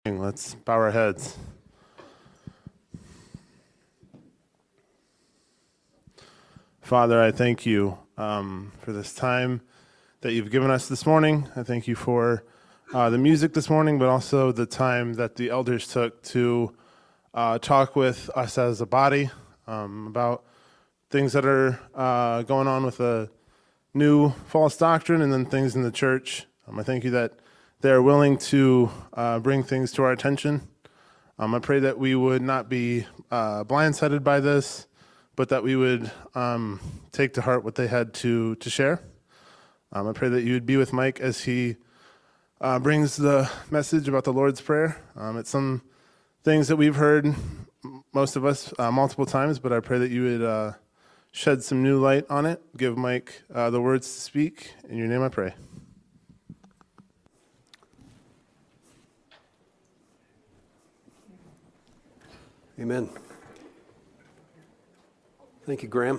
Let's bow our heads. Father, I thank you for this time that you've given us this morning. I thank you for the music this morning, but also the time that the elders took to talk with us as a body about things that are going on with a new false doctrine and then things in the church. I thank you that they're willing to bring things to our attention. I pray that we would not be blindsided by this, but that we would take to heart what they had to share. I pray that you would be with Mike as he brings the message about the Lord's Prayer. It's some things that we've heard, most of us, multiple times, but I pray that you would shed some new light on it. Give Mike the words to speak. In your name I pray. Amen. Thank you, Graham.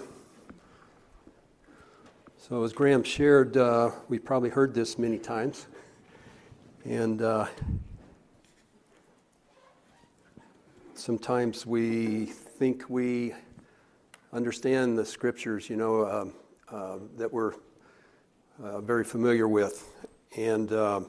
So as Graham shared, we've probably heard this many times. And sometimes we think we understand the scriptures, that we're very familiar with. And but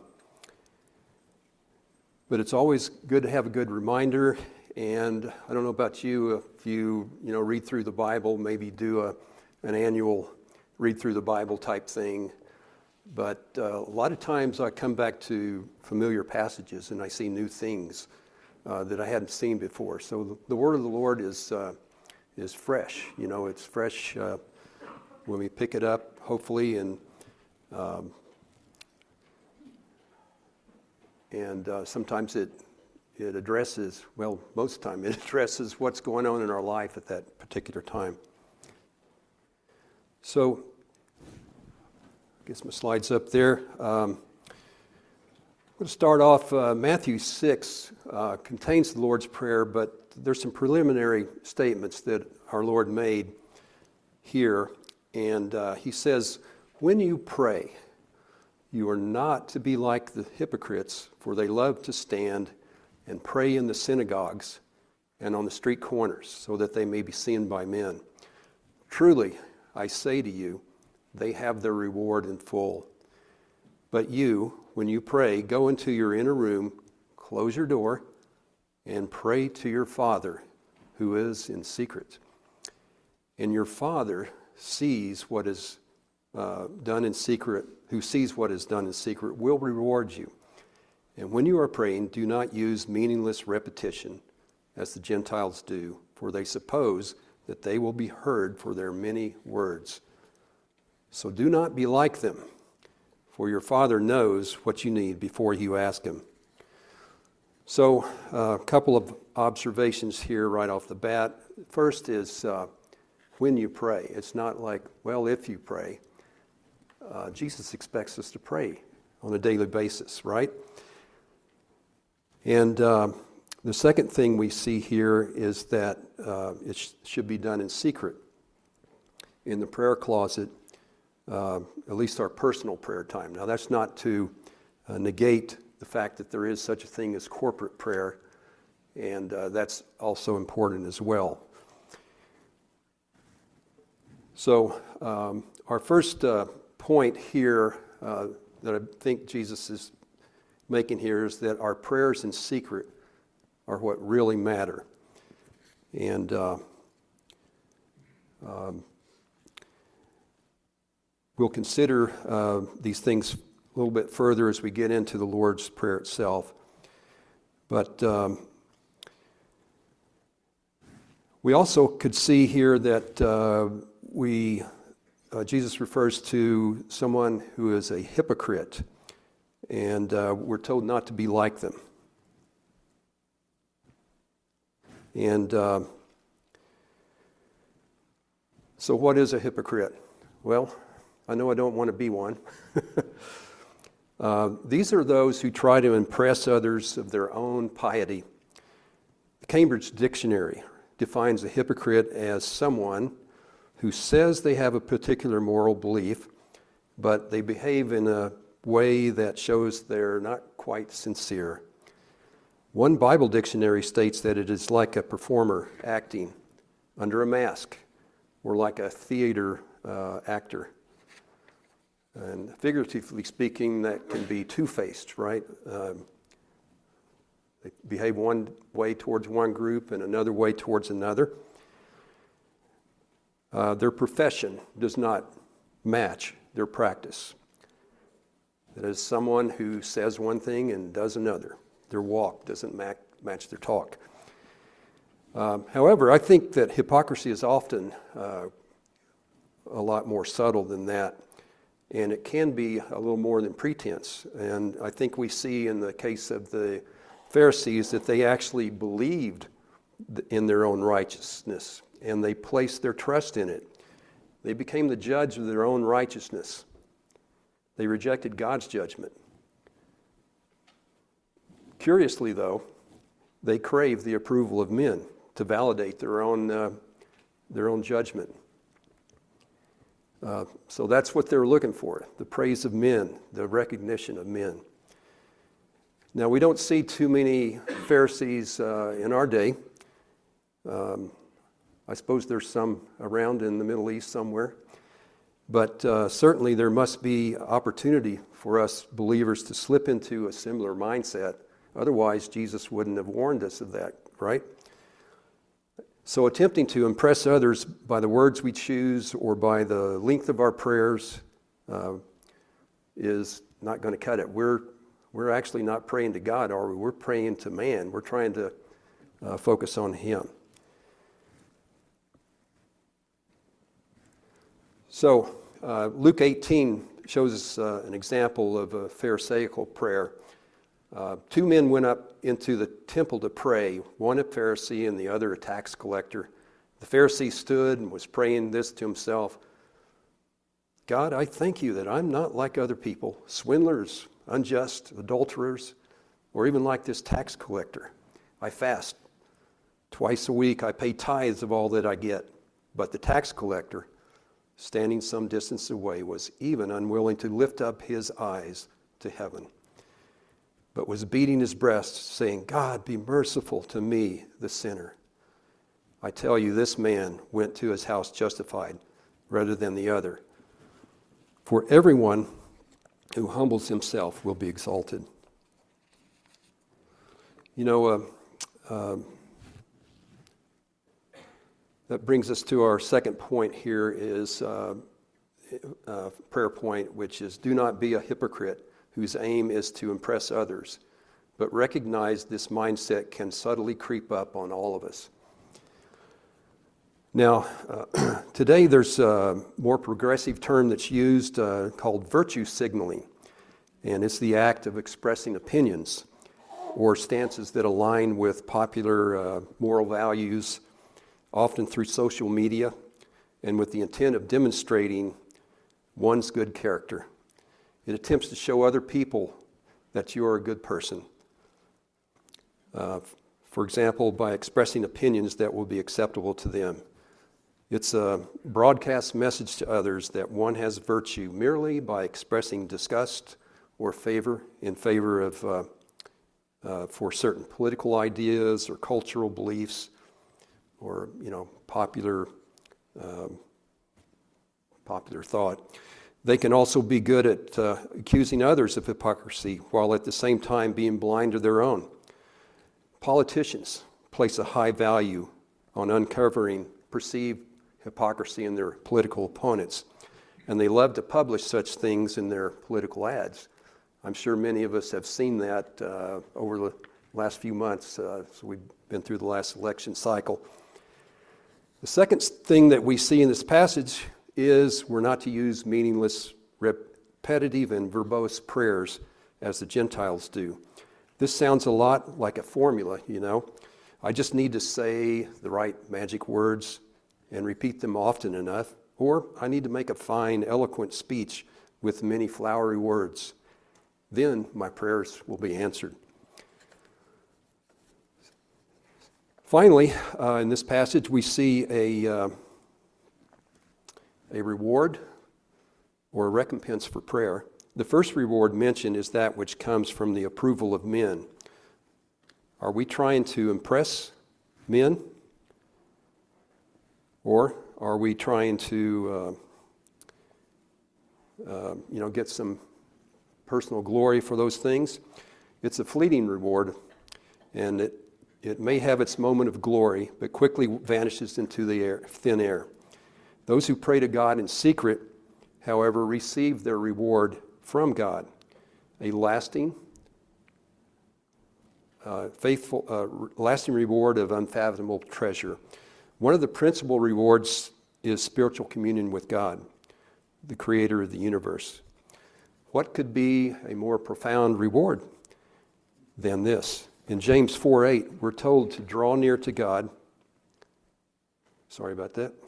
it's always good to have a good reminder. And I don't know about you, if you read through the Bible, maybe do an annual read through the Bible type thing. But a lot of times I come back to familiar passages and I see new things that I hadn't seen before. So the word of the Lord is fresh. It's fresh when we pick it up, hopefully, and sometimes it addresses, well, most of the time, it addresses what's going on in our life at that particular time. So, I guess my slide's up there. I'm going to start off, Matthew 6 contains the Lord's Prayer, but there's some preliminary statements that our Lord made here. And he says, when you pray, you are not to be like the hypocrites, for they love to stand and pray in the synagogues and on the street corners, so that they may be seen by men. Truly, I say to you, they have their reward in full. But you, when you pray, go into your inner room, close your door, and pray to your Father who is in secret. And your Father sees what is done in secret, who sees what is done in secret, will reward you. And when you are praying, do not use meaningless repetition as the Gentiles do, for they suppose that they will be heard for their many words. So do not be like them, for your Father knows what you need before you ask Him. So a couple of observations here right off the bat. First is when you pray. It's not like, well, if you pray. Jesus expects us to pray on a daily basis, right? And the second thing we see here is that it should be done in secret. In the prayer closet, at least our personal prayer time. Now, that's not to negate the fact that there is such a thing as corporate prayer, and that's also important as well. So our first point here that I think Jesus is making here is that our prayers in secret are what really matter. And we'll consider these things a little bit further as we get into the Lord's Prayer itself. But we also could see here that Jesus refers to someone who is a hypocrite. And we're told not to be like them. And so what is a hypocrite? Well, I know I don't want to be one. These are those who try to impress others of their own piety. The Cambridge Dictionary defines a hypocrite as someone who says they have a particular moral belief, but they behave in a way that shows they're not quite sincere. One Bible dictionary states that it is like a performer acting under a mask, or like a theater actor. And figuratively speaking, that can be two-faced, right? They behave one way towards one group and another way towards another. Their profession does not match their practice. That is someone who says one thing and does another. Their walk doesn't match their talk. However, I think that hypocrisy is often a lot more subtle than that, and it can be a little more than pretense. And I think we see in the case of the Pharisees that they actually believed in their own righteousness, and they placed their trust in it. They became the judge of their own righteousness. They rejected God's judgment. Curiously, though, they craved the approval of men to validate their own judgment. So that's what they're looking for, the praise of men, the recognition of men. Now, we don't see too many Pharisees in our day. I suppose there's some around in the Middle East somewhere. But certainly there must be opportunity for us believers to slip into a similar mindset. Otherwise, Jesus wouldn't have warned us of that, right? So attempting to impress others by the words we choose or by the length of our prayers is not going to cut it. We're actually not praying to God, are we? We're praying to man. We're trying to focus on Him. So Luke 18 shows us an example of a Pharisaical prayer. Two men went up into the temple to pray, one a Pharisee and the other a tax collector. The Pharisee stood and was praying this to himself: God, I thank you that I'm not like other people, swindlers, unjust, adulterers, or even like this tax collector. I fast twice a week. I pay tithes of all that I get. But the tax collector, standing some distance away, was even unwilling to lift up his eyes to heaven, but was beating his breast, saying, God, be merciful to me, the sinner. I tell you, this man went to his house justified rather than the other. For everyone who humbles himself will be exalted. You know, that brings us to our second point here is prayer point, which is do not be a hypocrite whose aim is to impress others, but recognize this mindset can subtly creep up on all of us. Now, today there's a more progressive term that's used called virtue signaling, and it's the act of expressing opinions or stances that align with popular moral values, often through social media, and with the intent of demonstrating one's good character. It attempts to show other people that you are a good person. For example, by expressing opinions that will be acceptable to them. It's a broadcast message to others that one has virtue merely by expressing disgust or favor of for certain political ideas or cultural beliefs, or popular thought. They can also be good at accusing others of hypocrisy while at the same time being blind to their own. Politicians place a high value on uncovering perceived hypocrisy in their political opponents, and they love to publish such things in their political ads. I'm sure many of us have seen that over the last few months, so we've been through the last election cycle. The second thing that we see in this passage is we're not to use meaningless, repetitive, and verbose prayers as the Gentiles do. This sounds a lot like a formula, I just need to say the right magic words and repeat them often enough, or I need to make a fine, eloquent speech with many flowery words. Then my prayers will be answered. Finally, in this passage, we see a reward or a recompense for prayer. The first reward mentioned is that which comes from the approval of men. Are we trying to impress men? Or are we trying to get some personal glory for those things? It's a fleeting reward, and it may have its moment of glory, but quickly vanishes into the thin air. Those who pray to God in secret, however, receive their reward from God, a lasting reward of unfathomable treasure. One of the principal rewards is spiritual communion with God, the creator of the universe. What could be a more profound reward than this? In James 4:8, we're told to draw near to God. Sorry about that.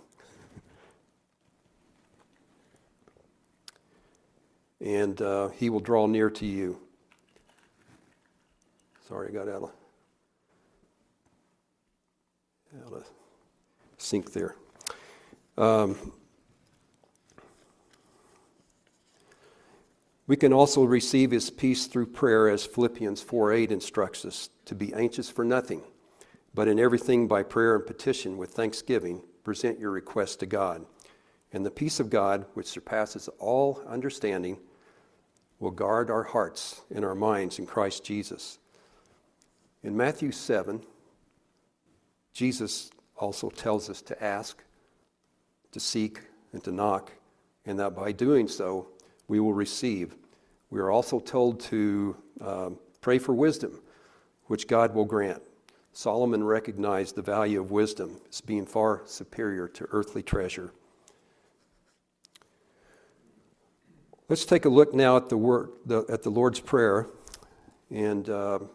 And he will draw near to you. Sorry, I got out of sync there. We can also receive his peace through prayer, as Philippians 4:8 instructs us, to be anxious for nothing, but in everything by prayer and petition with thanksgiving, present your requests to God. And the peace of God, which surpasses all understanding, will guard our hearts and our minds in Christ Jesus. In Matthew 7, Jesus also tells us to ask, to seek, and to knock, and that by doing so, we will receive. We are also told to pray for wisdom, which God will grant. Solomon recognized the value of wisdom as being far superior to earthly treasure. Let's take a look now at the Lord's Prayer. And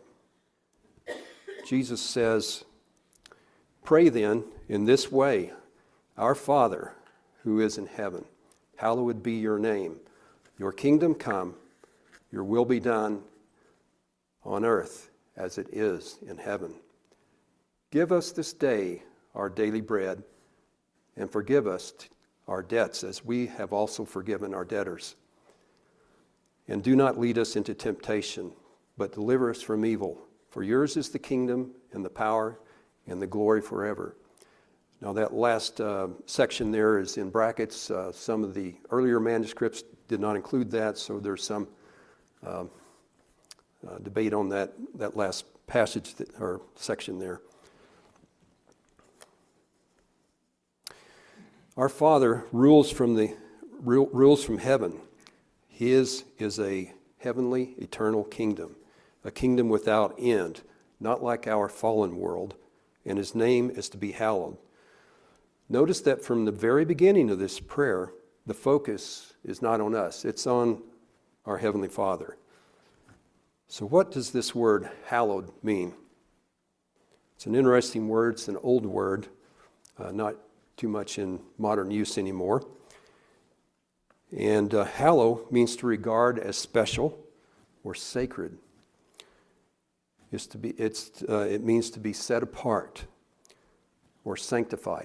Jesus says, "Pray then in this way, Our Father, who is in heaven, hallowed be your name. Your kingdom come, your will be done on earth as it is in heaven. Give us this day our daily bread, and forgive us our debts as we have also forgiven our debtors. And do not lead us into temptation, but deliver us from evil. For yours is the kingdom and the power and the glory forever." Now that last section there is in brackets. Some of the earlier manuscripts did not include that, so there's some debate on that last passage or section there. Our Father rules from heaven. His is a heavenly, eternal kingdom, a kingdom without end, not like our fallen world, and his name is to be hallowed. Notice that from the very beginning of this prayer, the focus is not on us, it's on our Heavenly Father. So what does this word hallowed mean? It's an interesting word. It's an old word, not too much in modern use anymore. And hallow means to regard as special or sacred. It means to be set apart or sanctified.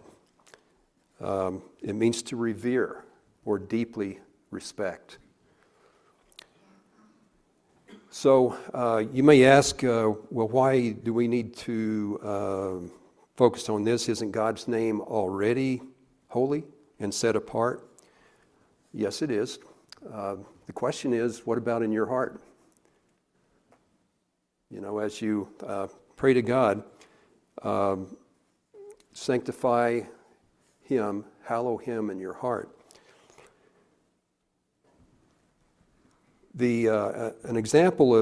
It means to revere or deeply respect. So you may ask, well, why do we need to focus on this? Isn't God's name already holy and set apart? Yes, it is. The question is, what about in your heart? You know, as you pray to God, sanctify Him, hallow Him in your heart. An example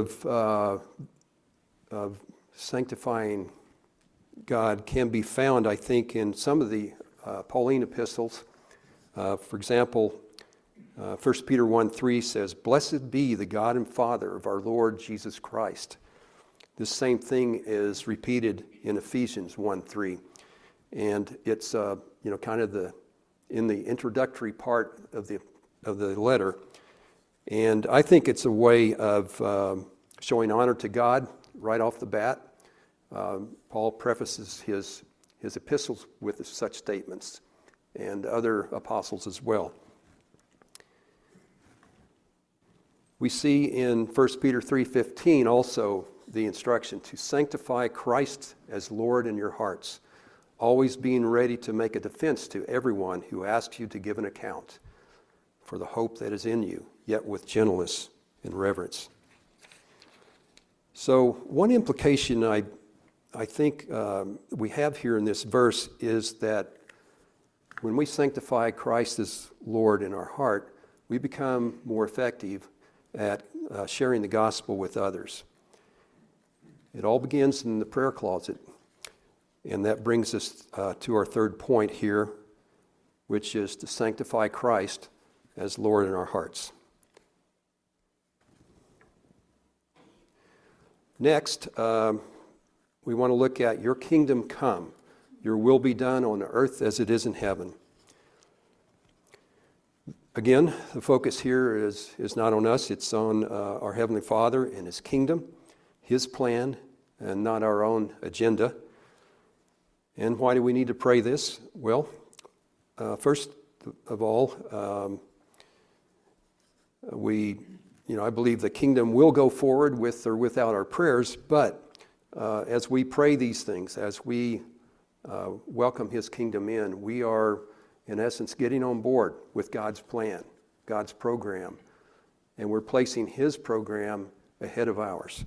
of sanctifying God can be found, I think, in some of the Pauline epistles. For example, 1 Peter 1:3 says, "Blessed be the God and Father of our Lord Jesus Christ." This same thing is repeated in Ephesians 1:3, and it's kind of in the introductory part of the letter. And I think it's a way of showing honor to God right off the bat. Paul prefaces his epistles with such statements, and other apostles as well. We see in 1 Peter 3:15 also the instruction to sanctify Christ as Lord in your hearts, always being ready to make a defense to everyone who asks you to give an account for the hope that is in you, yet with gentleness and reverence. So one implication I think we have here in this verse is that when we sanctify Christ as Lord in our heart, we become more effective at sharing the gospel with others. It all begins in the prayer closet. And that brings us to our third point here, which is to sanctify Christ as Lord in our hearts. Next, we want to look at your kingdom come. Your will be done on earth as it is in heaven. Again, the focus here is not on us, it's on our Heavenly Father and His kingdom, His plan, and not our own agenda. And why do we need to pray this? Well, first of all, I believe the kingdom will go forward with or without our prayers, but as we pray these things, as we welcome His kingdom in, we are, in essence, getting on board with God's plan, God's program, and we're placing His program ahead of ours.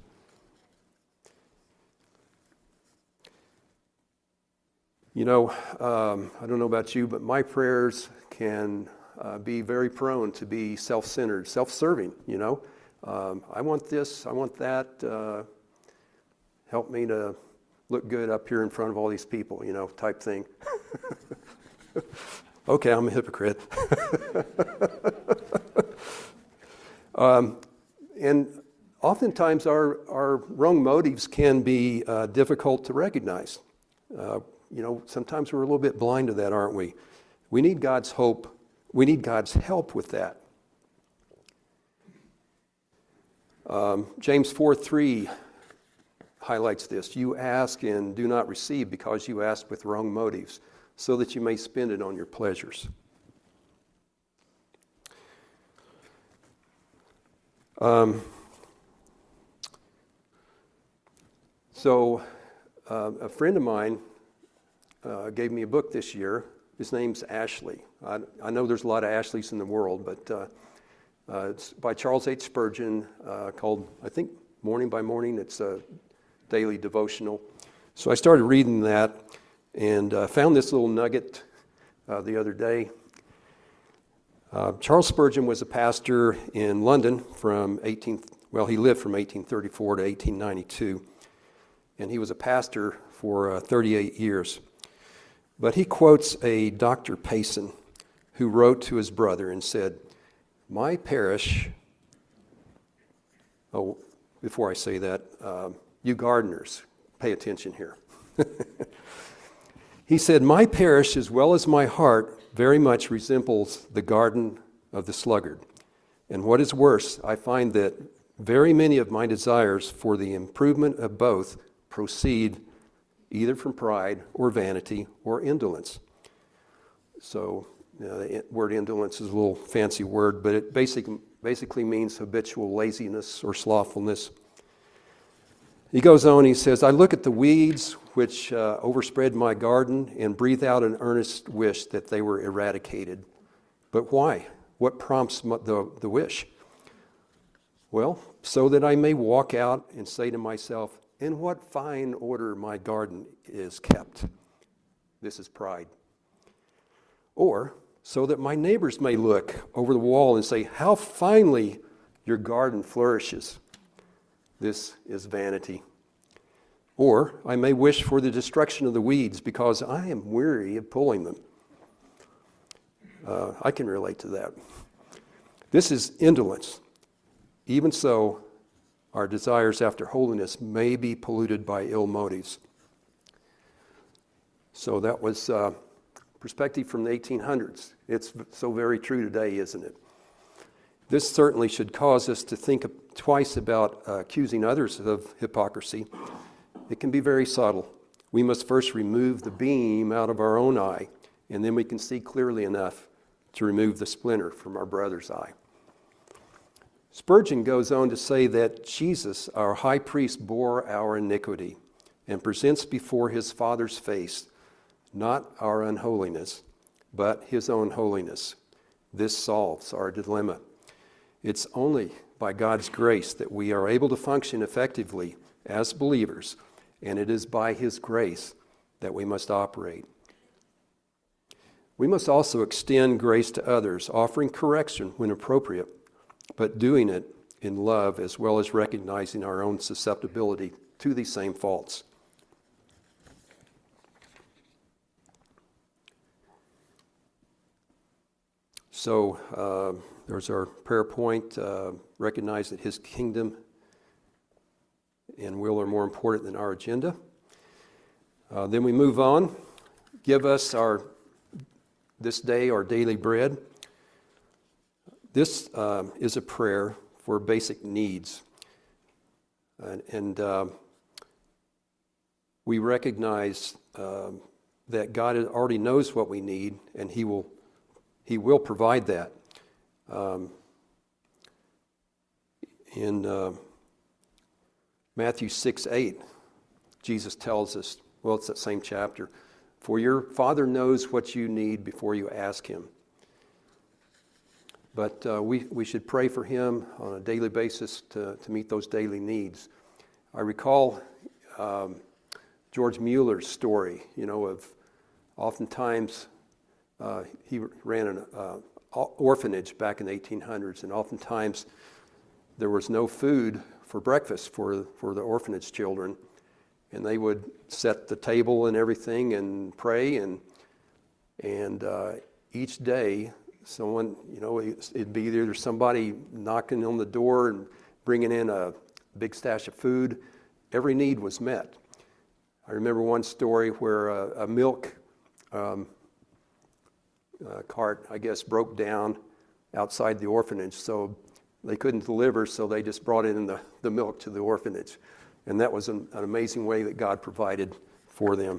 I don't know about you, but my prayers can be very prone to be self-centered, self-serving, I want this, I want that, help me to look good up here in front of all these people, type thing. Okay, I'm a hypocrite. And oftentimes our wrong motives can be difficult to recognize. Sometimes we're a little bit blind to that, aren't we? We need God's hope. We need God's help with that. James 4:3 highlights this. You ask and do not receive because you ask with wrong motives, so that you may spend it on your pleasures. A friend of mine gave me a book this year. His name's Ashley. I know there's a lot of Ashleys in the world, but it's by Charles H. Spurgeon, called, I think, Morning by Morning. It's a daily devotional. So I started reading that and found this little nugget the other day. Charles Spurgeon was a pastor in London he lived from 1834 to 1892, and he was a pastor for 38 years. But he quotes a Dr. Payson who wrote to his brother and said, "My parish," before I say that, you gardeners, pay attention here. He said, "My parish, as well as my heart, very much resembles the garden of the sluggard. And what is worse, I find that very many of my desires for the improvement of both proceed either from pride or vanity or indolence." So the word indolence is a little fancy word, but it basically means habitual laziness or slothfulness. He goes on, he says, "I look at the weeds which overspread my garden and breathe out an earnest wish that they were eradicated. But why? What prompts the wish? Well, so that I may walk out and say to myself, in what fine order my garden is kept." This is pride. Or, so that my neighbors may look over the wall and say, how finely your garden flourishes. This is vanity. Or, I may wish for the destruction of the weeds because I am weary of pulling them. I can relate to that. This is indolence. Even so, our desires after holiness may be polluted by ill motives. So that was perspective from the 1800s. It's so very true today, isn't it? This certainly should cause us to think twice about accusing others of hypocrisy. It can be very subtle. We must first remove the beam out of our own eye, and then we can see clearly enough to remove the splinter from our brother's eye. Spurgeon goes on to say that Jesus, our high priest, bore our iniquity and presents before his Father's face not our unholiness, but his own holiness. This solves our dilemma. It's only by God's grace that we are able to function effectively as believers, and it is by his grace that we must operate. We must also extend grace to others, offering correction when appropriate, but doing it in love as well as recognizing our own susceptibility to these same faults. So there's our prayer point. Recognize that his kingdom and will are more important than our agenda. Then we move on. Give us this day our daily bread. This is a prayer for basic needs. And we recognize that God already knows what we need, and he will provide that. In Matthew 6:8, Jesus tells us, well, it's that same chapter, for your Father knows what you need before you ask him. But we should pray for him on a daily basis to meet those daily needs. I recall George Mueller's story, of oftentimes he ran an orphanage back in the 1800s, and oftentimes there was no food for breakfast for the orphanage children. And they would set the table and everything and pray, and each day someone, it'd be either somebody knocking on the door and bringing in a big stash of food. Every need was met. I remember one story where a milk cart, I guess, broke down outside the orphanage, so they couldn't deliver, so they just brought in the milk to the orphanage. And that was an amazing way that God provided for them.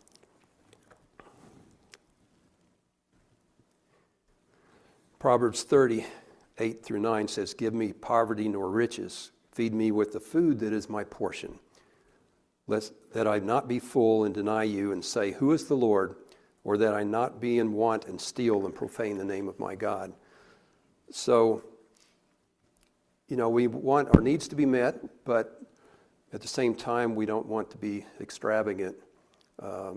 Proverbs 30:8-9 says, give me poverty nor riches. Feed me with the food that is my portion, lest that I not be full and deny you and say, who is the Lord? Or that I not be in want and steal and profane the name of my God. So, we want our needs to be met, but at the same time, we don't want to be extravagant. I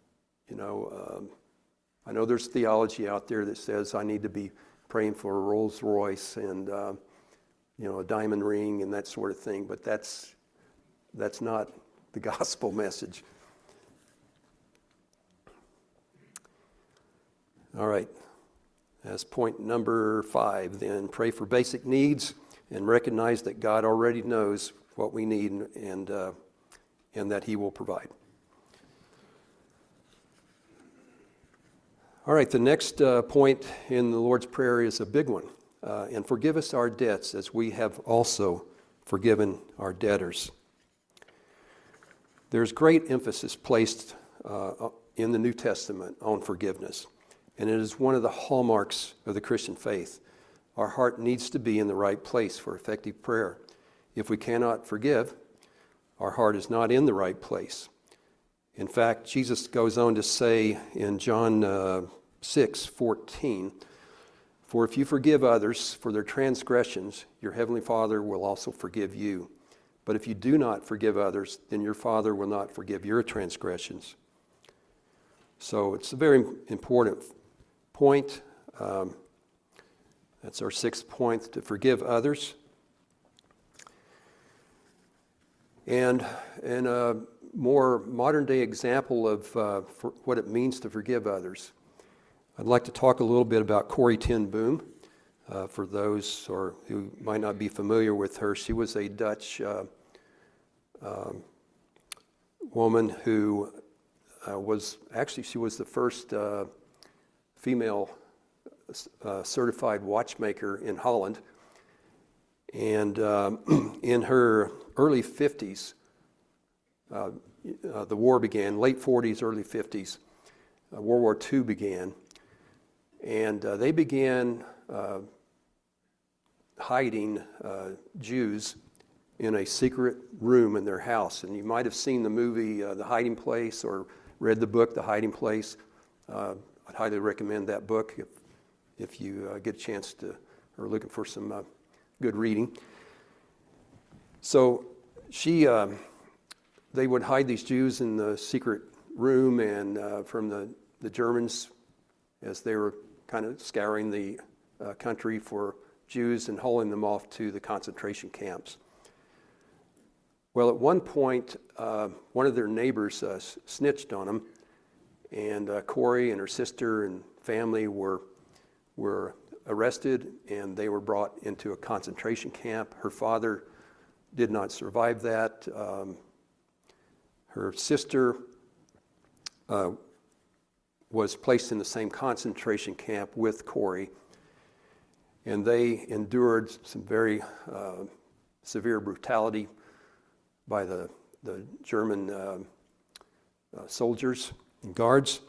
know there's theology out there that says I need to be praying for a Rolls Royce and a diamond ring and that sort of thing, but that's not the gospel message. All right, that's point number 5 then. Pray for basic needs and recognize that God already knows what we need and that he will provide. All right, the next point in the Lord's Prayer is a big one. And forgive us our debts as we have also forgiven our debtors. There's great emphasis placed in the New Testament on forgiveness. And it is one of the hallmarks of the Christian faith. Our heart needs to be in the right place for effective prayer. If we cannot forgive, our heart is not in the right place. In fact, Jesus goes on to say in John 6:14, for if you forgive others for their transgressions, your heavenly Father will also forgive you. But if you do not forgive others, then your Father will not forgive your transgressions. So it's a very important point. That's our 6th point, to forgive others. And a more modern day example of what it means to forgive others, I'd like to talk a little bit about Corrie ten Boom. For those who might not be familiar with her, she was a Dutch woman who she was the first female certified watchmaker in Holland. And in her early 50s, the war began, late 40s, early 50s. World War II began. And they began hiding Jews in a secret room in their house. And you might have seen the movie The Hiding Place or read the book The Hiding Place. I'd highly recommend that book if you get a chance to, or looking for some good reading. So they would hide these Jews in the secret room and from the Germans as they were kind of scouring the country for Jews and hauling them off to the concentration camps. Well, at one point, one of their neighbors snitched on them, and Corrie and her sister and family were arrested, and they were brought into a concentration camp. Her father did not survive that. Her sister was placed in the same concentration camp with Corrie, and they endured some very severe brutality by the German soldiers and guards.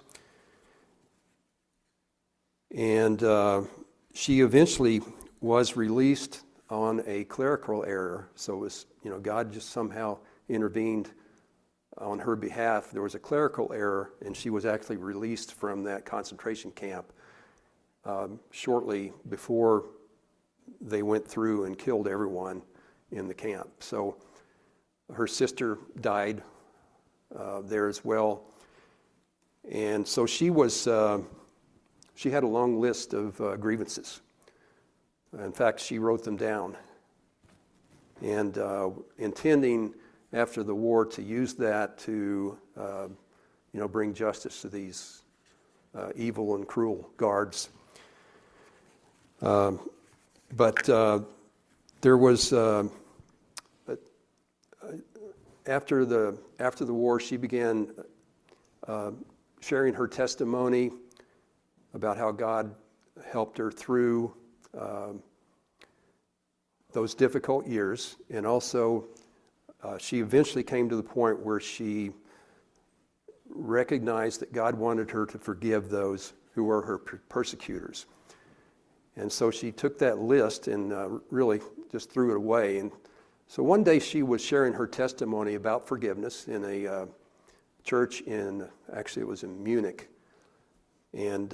And she eventually was released on a clerical error. So it was, God just somehow intervened on her behalf. There was a clerical error, and she was actually released from that concentration camp shortly before they went through and killed everyone in the camp. So her sister died there as well. And so she had a long list of grievances. In fact, she wrote them down. And intending after the war to use that to, bring justice to these evil and cruel guards. But there was, after the war, she began sharing her testimony about how God helped her through those difficult years, and also she eventually came to the point where she recognized that God wanted her to forgive those who were her persecutors. And so she took that list and really just threw it away. And so one day she was sharing her testimony about forgiveness in a church actually it was in Munich. And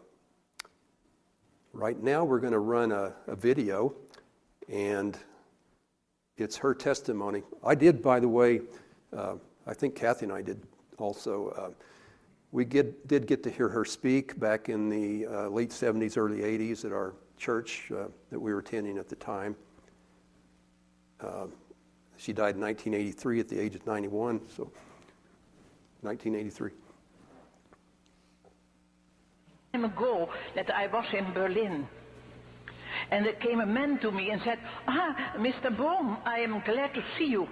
right now we're going to run a video, and it's her testimony. I did, by the way, I think Kathy and I did also. We did get to hear her speak back in the late 70s, early 80s at our church that we were attending at the time. She died in 1983 at the age of 91, so 1983. Time ago that I was in Berlin, and there came a man to me and said, Mr. Bohm, I am glad to see you.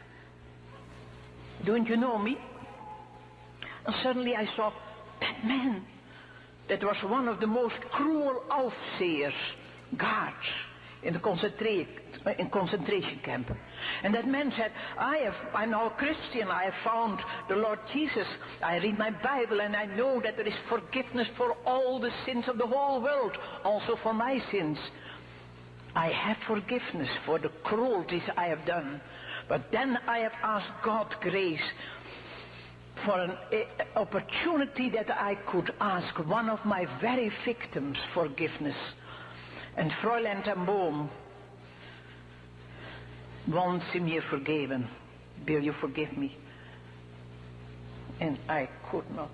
Don't you know me? And suddenly I saw that man. That was one of the most cruel Aufsehers, guards, in the concentration camp. And that man said, I'm now a Christian, I have found the Lord Jesus, I read my Bible, and I know that there is forgiveness for all the sins of the whole world, also for my sins. I have forgiveness for the cruelties I have done, but then I have asked God grace for an opportunity that I could ask one of my very victims forgiveness. And Fräulein ten Boom, once Sie mir vergeben, will you forgive me? And I could not.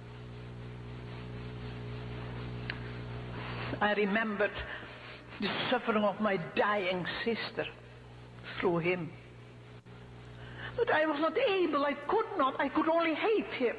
I remembered the suffering of my dying sister through him. But I was not able, I could only hate him.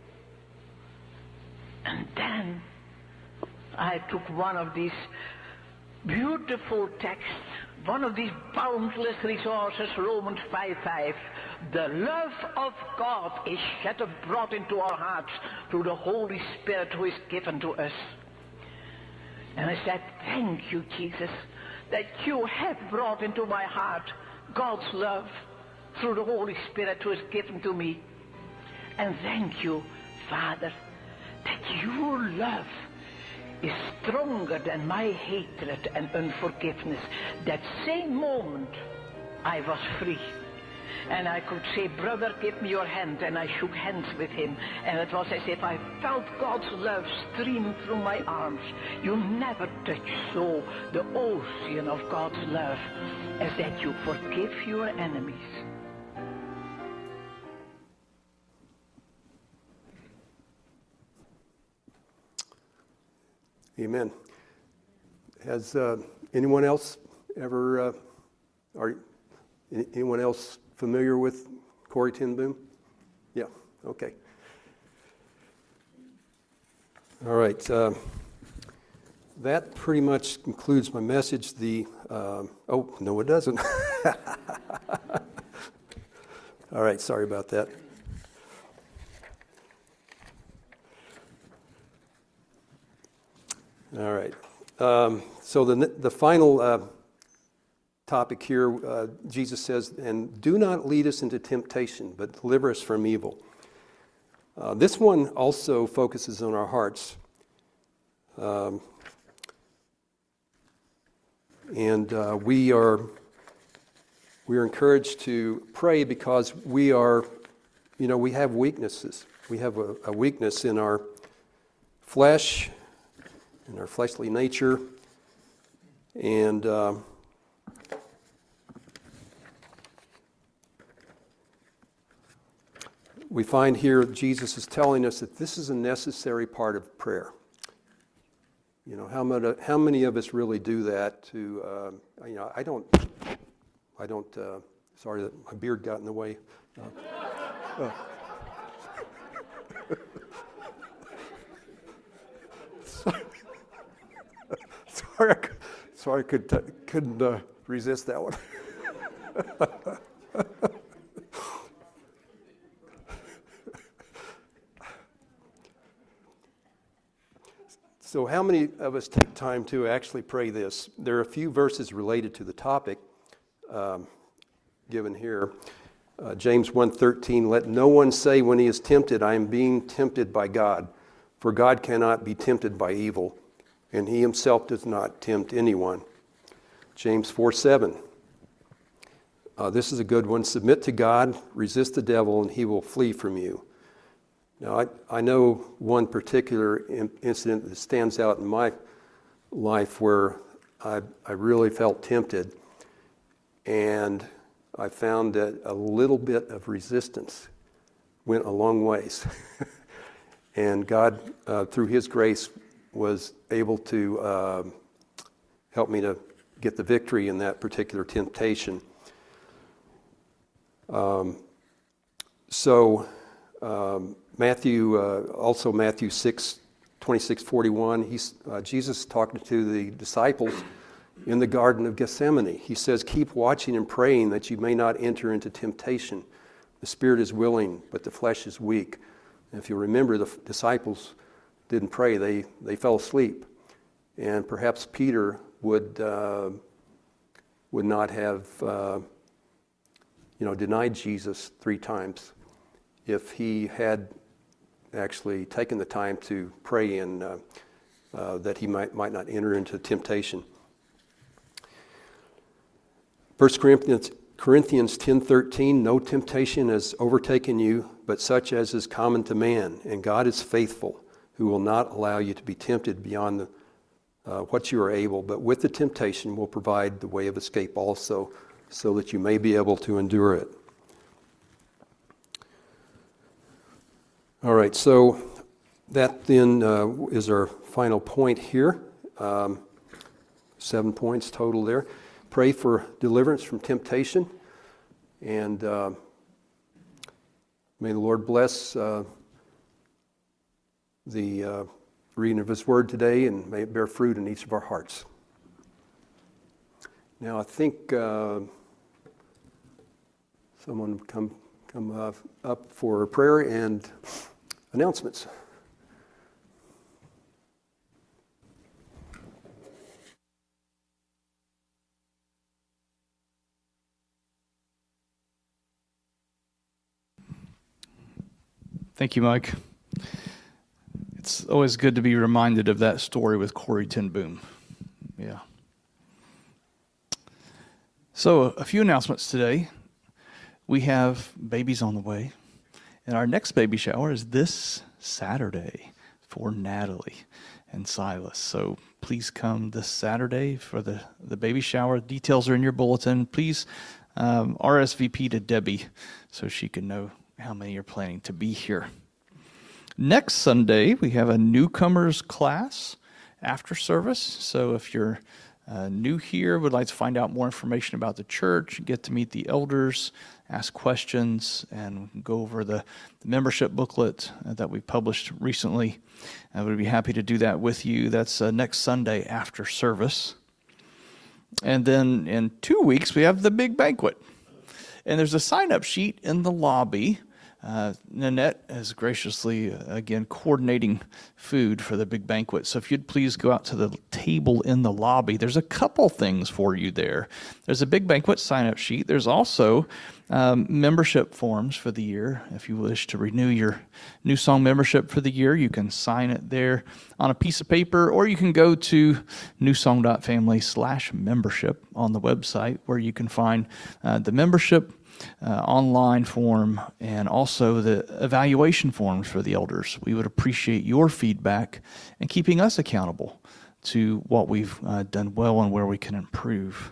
And then I took one of these beautiful texts, one of these boundless resources, Romans 5:5. The love of God is shed abroad into our hearts through the Holy Spirit who is given to us. And I said, thank you, Jesus, that you have brought into my heart God's love through the Holy Spirit who is given to me. And thank you, Father, that your love is stronger than my hatred and unforgiveness. That same moment, I was free. And I could say, brother, give me your hand. And I shook hands with him. And it was as if I felt God's love stream through my arms. You never touch so the ocean of God's love as that you forgive your enemies. Amen. Has anyone else ever, anyone else familiar with Corrie ten Boom? Yeah, okay. All right. That pretty much concludes my message. Oh, no, it doesn't. All right, sorry about that. All right. So the final topic here, Jesus says, and do not lead us into temptation, but deliver us from evil. This one also focuses on our hearts. And we are encouraged to pray because we have weaknesses. We have a weakness in our flesh, in our fleshly nature, and we find here Jesus is telling us that this is a necessary part of prayer. You know, how many of us really do that? I don't. Sorry that my beard got in the way. Sorry, I couldn't resist that one. So how many of us take time to actually pray this? There are a few verses related to the topic given here. James 1:13, let no one say when he is tempted, I am being tempted by God. For God cannot be tempted by evil, and he himself does not tempt anyone. James 4:7, this is a good one. Submit to God, resist the devil, and he will flee from you. Now, I know one particular incident that stands out in my life where I really felt tempted, and I found that a little bit of resistance went a long ways. And God, through His grace, was able to help me to get the victory in that particular temptation. Matthew 6:26-41, Jesus talking to the disciples in the Garden of Gethsemane. He says, keep watching and praying that you may not enter into temptation. The spirit is willing, but the flesh is weak. And if you remember, the disciples didn't pray. They fell asleep. And perhaps Peter would not have denied Jesus 3 times if he had actually taken the time to pray and that he might not enter into temptation. 1 Corinthians 10:13, no temptation has overtaken you, but such as is common to man, and God is faithful, who will not allow you to be tempted beyond what you are able, but with the temptation will provide the way of escape also, so that you may be able to endure it. All right, so that then is our final point here. 7 points total there. Pray for deliverance from temptation, and may the Lord bless the reading of His Word today, and may it bear fruit in each of our hearts. Now, I think someone come up for prayer and announcements. Thank you, Mike. It's always good to be reminded of that story with Corrie ten Boom. Yeah. So a few announcements today. We have babies on the way. And our next baby shower is this Saturday for Natalie and Silas. So please come this Saturday for the baby shower. Details are in your bulletin. Please RSVP to Debbie so she can know how many are planning to be here. Next Sunday, we have a newcomers class after service. So if you're new here, would like to find out more information about the church, get to meet the elders, ask questions, and go over the membership booklet that we published recently, I would be happy to do that with you. That's next Sunday after service. And then in 2 weeks, we have the big banquet. And there's a sign-up sheet in the lobby. Nanette is graciously, again, coordinating food for the big banquet. So if you'd please go out to the table in the lobby, there's a couple things for you there. There's a big banquet sign-up sheet. There's also membership forms for the year. If you wish to renew your New Song membership for the year, you can sign it there on a piece of paper, or you can go to newsong.family/membership on the website, where you can find the membership online form and also the evaluation forms for the elders. We would appreciate your feedback and keeping us accountable to what we've done well and where we can improve.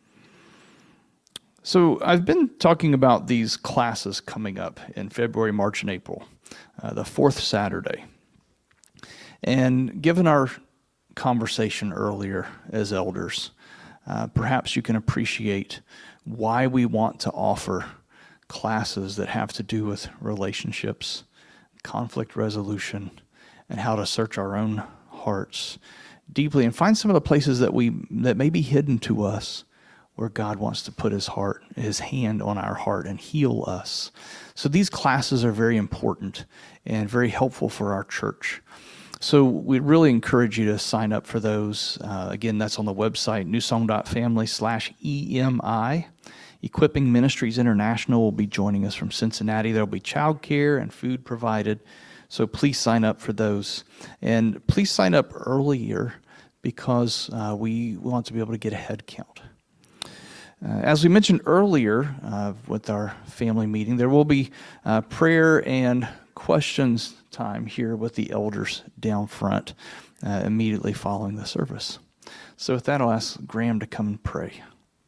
So I've been talking about these classes coming up in February, March, and April, the fourth Saturday. And given our conversation earlier as elders, perhaps you can appreciate why we want to offer classes that have to do with relationships, conflict resolution, and how to search our own hearts deeply and find some of the places that may be hidden to us where God wants to put his hand on our heart and heal us. So these classes are very important and very helpful for our church. So we'd really encourage you to sign up for those. Again, that's on the website, newsong.family/EMI. Equipping Ministries International will be joining us from Cincinnati. There'll be childcare and food provided. So please sign up for those. And please sign up earlier because we want to be able to get a head count. As we mentioned earlier with our family meeting, there will be prayer and questions time here with the elders down front immediately following the service. So with that, I'll ask Graham to come and pray.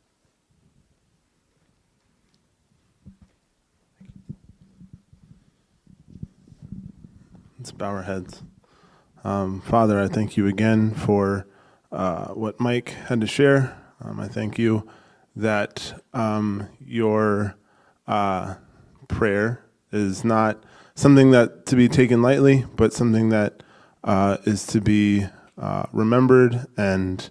Let's bow our heads. Father, I thank you again for what Mike had to share. I thank you that your prayer is not something that to be taken lightly, but something that is to be remembered and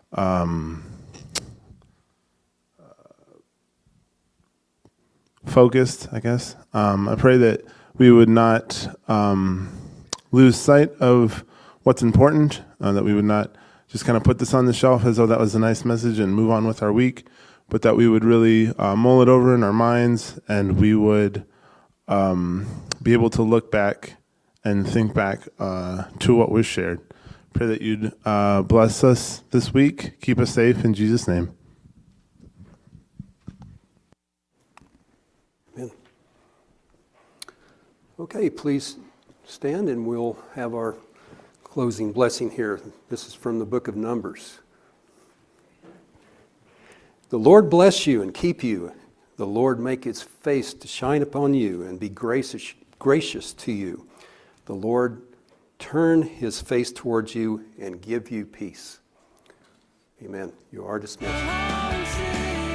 focused, I guess. I pray that we would not lose sight of what's important, that we would not just kind of put this on the shelf as though that was a nice message and move on with our week, but that we would really mull it over in our minds, and we would be able to look back and think back to what was shared. Pray that you'd bless us this week. Keep us safe in Jesus' name. Amen. Okay, please stand and we'll have our closing blessing here. This is from the book of Numbers. The Lord bless you and keep you. The Lord make his face to shine upon you and be gracious to you. The Lord turn his face towards you and give you peace. Amen. You are dismissed.